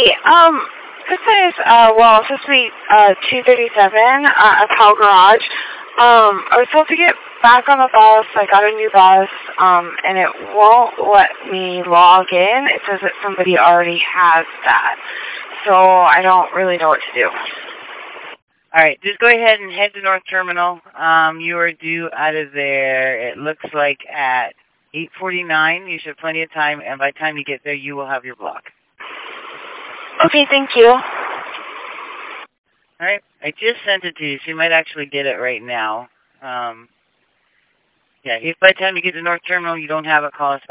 This is, it's supposed to be, 2:37, at Pal Garage. I was supposed to get back on the bus. I got a new bus, and it won't let me log in. It says that somebody already has that. So I don't really know what to do. All right, just go ahead and head to North Terminal. You are due out of there, it looks like, at 8:49. You should have plenty of time, and by the time you get there, you will have your block. Okay, thank you. All right, I just sent it to you, so you might actually get it right now. Yeah, if by the time you get to North Terminal you don't have it, call us